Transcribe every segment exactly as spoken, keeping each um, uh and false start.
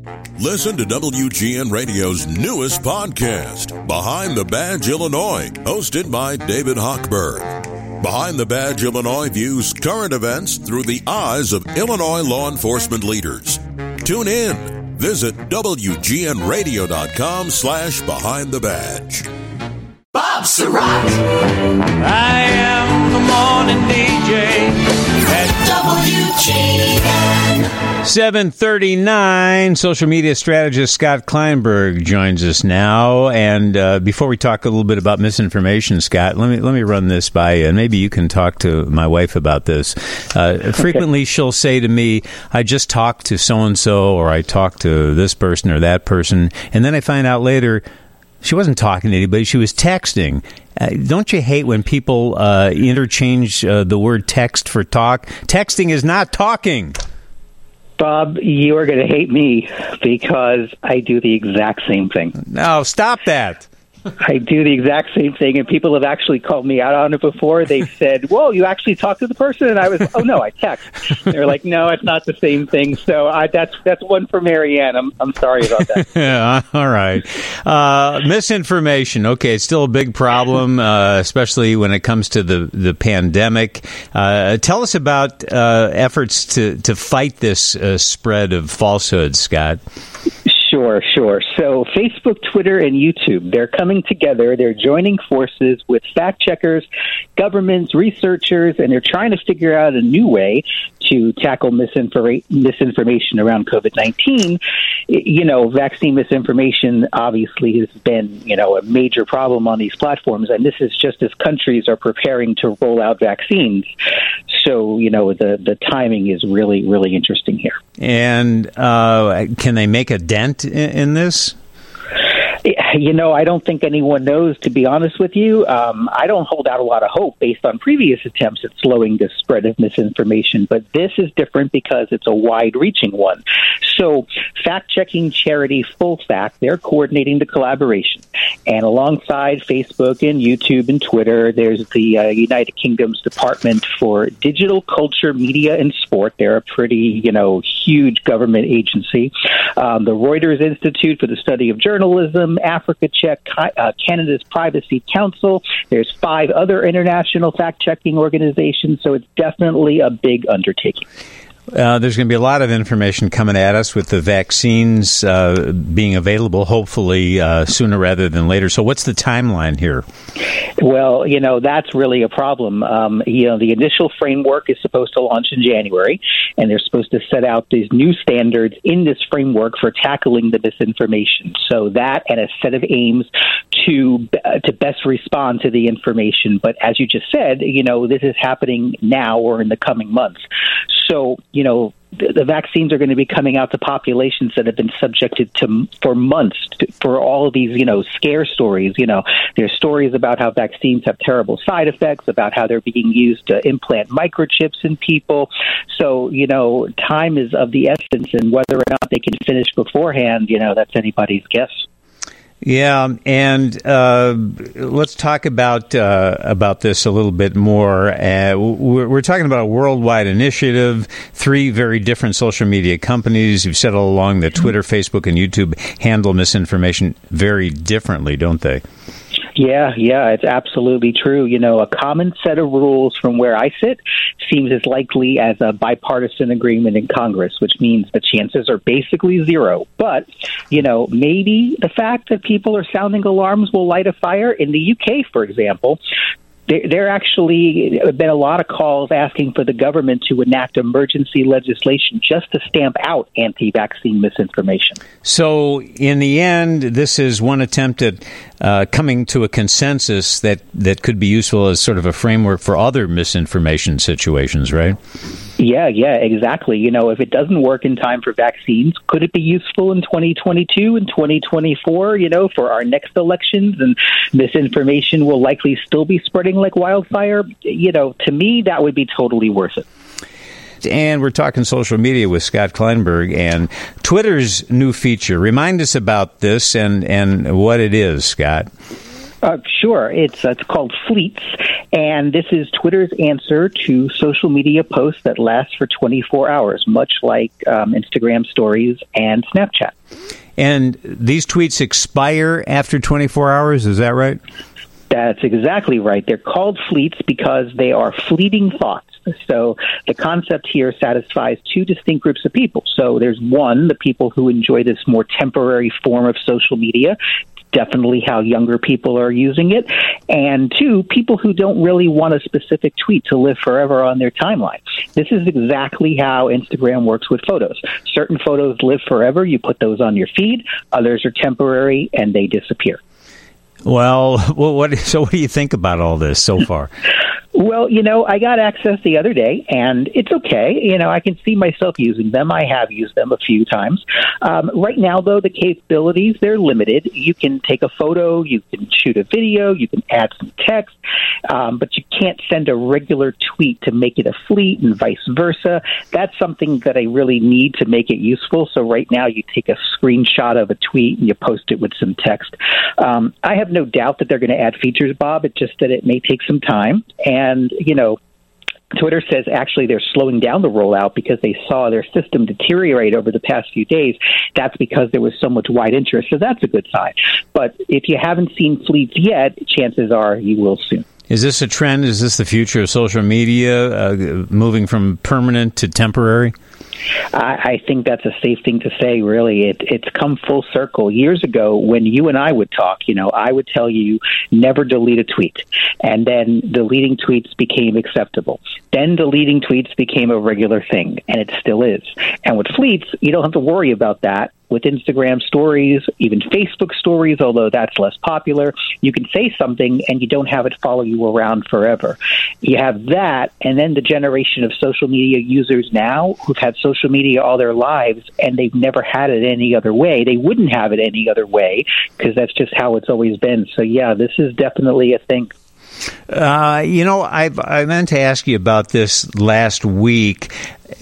Listen to W G N Radio's newest podcast, Behind the Badge Illinois, hosted by David Hochberg. Behind the Badge Illinois views current events through the eyes of Illinois law enforcement leaders. Tune in. Visit W G N radio dot com slash behind the badge. Bob Surratt. I am the morning D J at W G N. seven thirty-nine, social media strategist Scott Kleinberg joins us now. And uh, before we talk a little bit about misinformation, Scott, let me let me run this by you, and maybe you can talk to my wife about this. Uh, okay. Frequently, she'll say to me, I just talked to so-and-so, or I talked to this person or that person, and then I find out later she wasn't talking to anybody, she was texting. Uh, don't you hate when people uh, interchange uh, the word text for talk? Texting is not talking. Bob, you are going to hate me because I do the exact same thing. No, stop that. I do the exact same thing, and people have actually called me out on it before. They've said, whoa, you actually talked to the person? And I was, oh, no, I text. They're like, no, it's not the same thing. So I, that's that's one for Marianne. I'm, I'm sorry about that. Yeah, all right. Uh, misinformation. Okay, it's still a big problem, uh, especially when it comes to the, the pandemic. Uh, tell us about uh, efforts to, to fight this uh, spread of falsehoods, Scott. Sure, sure. So Facebook, Twitter, and YouTube, they're coming together. They're joining forces with fact checkers, governments, researchers, and they're trying to figure out a new way to tackle misinfor- misinformation around COVID nineteen. You know, vaccine misinformation obviously has been, you know, a major problem on these platforms, and this is just as countries are preparing to roll out vaccines. So, you know, the, the timing is really, really interesting here. And uh, can they make a dent in, in this? You know, I don't think anyone knows, to be honest with you. Um, I don't hold out a lot of hope based on previous attempts at slowing the spread of misinformation, but this is different because it's a wide-reaching one. So fact-checking charity Full Fact, they're coordinating the collaboration. And alongside Facebook and YouTube and Twitter, there's the uh, United Kingdom's Department for Digital Culture, Media and Sport. They're a pretty, you know, huge government agency. Um, the Reuters Institute for the Study of Journalism, Africa Check, uh, Canada's Privacy Council. There's five other international fact-checking organizations, so it's definitely a big undertaking. Uh, there's going to be a lot of information coming at us with the vaccines uh, being available, hopefully uh, sooner rather than later. So what's the timeline here? Well, you know, that's really a problem. Um, you know, the initial framework is supposed to launch in January, and they're supposed to set out these new standards in this framework for tackling the misinformation. So that and a set of aims to uh, to best respond to the information. But as you just said, you know, this is happening now or in the coming months. So, you know, the, the vaccines are going to be coming out to populations that have been subjected to for months to, for all of these, you know, scare stories. You know, there's stories about how vaccines have terrible side effects, about how they're being used to implant microchips in people. So, you know, time is of the essence, and whether or not they can finish beforehand, you know, that's anybody's guess. Yeah, and uh, let's talk about uh, about this a little bit more. Uh, we're, we're talking about a worldwide initiative, three very different social media companies. You've said all along that Twitter, Facebook, and YouTube handle misinformation very differently, don't they? Yeah, yeah, it's absolutely true. You know, a common set of rules from where I sit seems as likely as a bipartisan agreement in Congress, which means the chances are basically zero. But, you know, maybe the fact that people are sounding alarms will light a fire. In the U K, for example, there, there actually have been a lot of calls asking for the government to enact emergency legislation just to stamp out anti-vaccine misinformation. So, in the end, this is one attempt at uh, coming to a consensus that, that could be useful as sort of a framework for other misinformation situations, right? Yeah, yeah, exactly. You know, if it doesn't work in time for vaccines, could it be useful in twenty twenty-two and twenty twenty-four, you know, for our next elections? And misinformation will likely still be spreading like wildfire. You know, to me, that would be totally worth it. And we're talking social media with Scott Kleinberg and Twitter's new feature. Remind us about this and, and what it is, Scott. Uh, sure. It's, uh, it's called Fleets, and this is Twitter's answer to social media posts that last for twenty-four hours, much like um, Instagram stories and Snapchat. And these tweets expire after twenty-four hours, is that right? That's exactly right. They're called fleets because they are fleeting thoughts. So the concept here satisfies two distinct groups of people. So there's one, the people who enjoy this more temporary form of social media, definitely how younger people are using it, and two, people who don't really want a specific tweet to live forever on their timeline. This is exactly how Instagram works with photos. Certain photos live forever. You put those on your feed. Others are temporary, and they disappear. Well, what, so what do you think about all this so far? Well, you know, I got access the other day, and it's okay. You know, I can see myself using them. I have used them a few times. Um, right now, though, the capabilities, they're limited. You can take a photo, you can shoot a video, you can add some text, um, but you can't send a regular tweet to make it a fleet and vice versa. That's something that I really need to make it useful. So right now, you take a screenshot of a tweet and you post it with some text. Um, I have no doubt that they're going to add features, Bob. It's just that it may take some time. And And, you know, Twitter says actually they're slowing down the rollout because they saw their system deteriorate over the past few days. That's because there was so much wide interest. So that's a good sign. But if you haven't seen fleets yet, chances are you will soon. Is this a trend? Is this the future of social media, uh, moving from permanent to temporary? I, I think that's a safe thing to say, really. It, it's come full circle. Years ago, when you and I would talk, you know, I would tell you never delete a tweet. And then deleting tweets became acceptable. Then deleting tweets became a regular thing, and it still is. And with fleets, you don't have to worry about that. With Instagram stories, even Facebook stories, although that's less popular, you can say something and you don't have it follow you around forever. You have that, and then the generation of social media users now who've had social media all their lives and they've never had it any other way. They wouldn't have it any other way because that's just how it's always been. So, yeah, this is definitely a thing. Uh, you know, I I meant to ask you about this last week.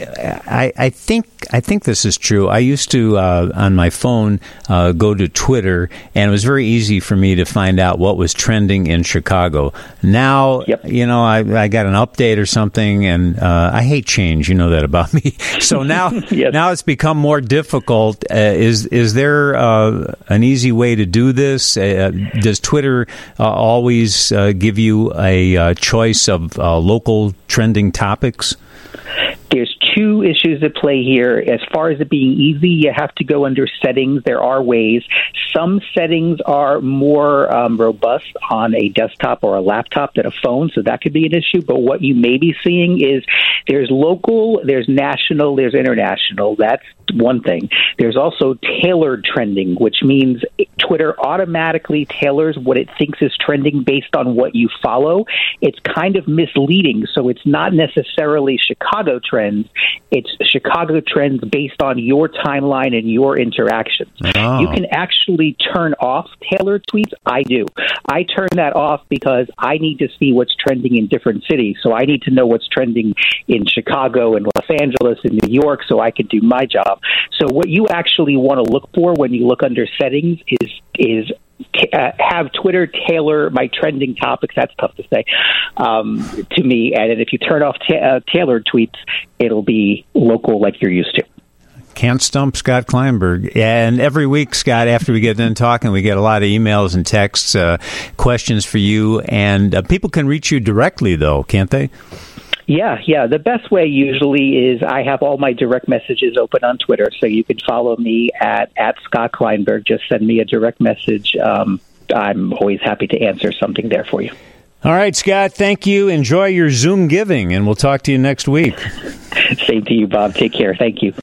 I, I think I think this is true. I used to, uh, on my phone, uh, go to Twitter, and it was very easy for me to find out what was trending in Chicago. Now, yep. you know, I, I got an update or something, and uh, I hate change. You know that about me. So now, yes. now it's become more difficult. Uh, is is there uh, an easy way to do this? Uh, does Twitter uh, always uh, give you a uh, choice of uh, local trending topics? There's two issues at play here. As far as it being easy, you have to go under settings. There are ways. Some settings are more um, robust on a desktop or a laptop than a phone, so that could be an issue. But what you may be seeing is there's local, there's national, there's international. That's one thing. There's also tailored trending, which means Twitter automatically tailors what it thinks is trending based on what you follow. It's kind of misleading, so it's not necessarily Chicago trends. It's Chicago trends based on your timeline and your interactions. Oh. You can actually turn off tailored tweets. I do. I turn that off because I need to see what's trending in different cities. So I need to know what's trending in Chicago and Los Angeles and New York so I can do my job. So what you actually want to look for when you look under settings is is Uh, have Twitter tailor my trending topics. That's tough to say um, to me. And if you turn off ta- uh, tailored tweets, it'll be local like you're used to. Can't stump Scott Kleinberg. And every week, Scott, after we get done talking, we get a lot of emails and texts, uh, questions for you. And uh, people can reach you directly, though, can't they? Yeah, yeah. The best way usually is I have all my direct messages open on Twitter, so you can follow me at, at Scott Kleinberg. Just send me a direct message. Um, I'm always happy to answer something there for you. All right, Scott, thank you. Enjoy your Zoom giving, and we'll talk to you next week. Same to you, Bob. Take care. Thank you.